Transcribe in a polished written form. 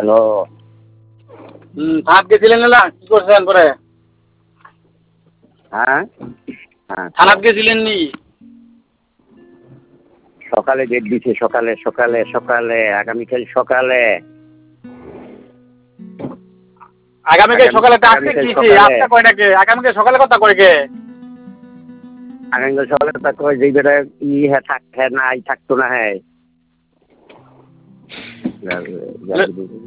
Hello. থানাত গেছিলেন না কি করছেন পরে? হ্যাঁ হ্যাঁ, থানাত গেছিলেন নি? সকালে ডেট দিছে, সকালে সকালে সকালে আগামীকাল সকালে। আগামীকাল সকালে ডাকতে আগামীকাল গিয়েছি সকালে আজকে কয়টাকে? আগামীকাল সকালে কথা কয় কে? আগামীকাল সকালে তা কয় যে বেটা হ্যাঁ থাক, হ্যাঁ নাই থাকতো না, হ্যাঁ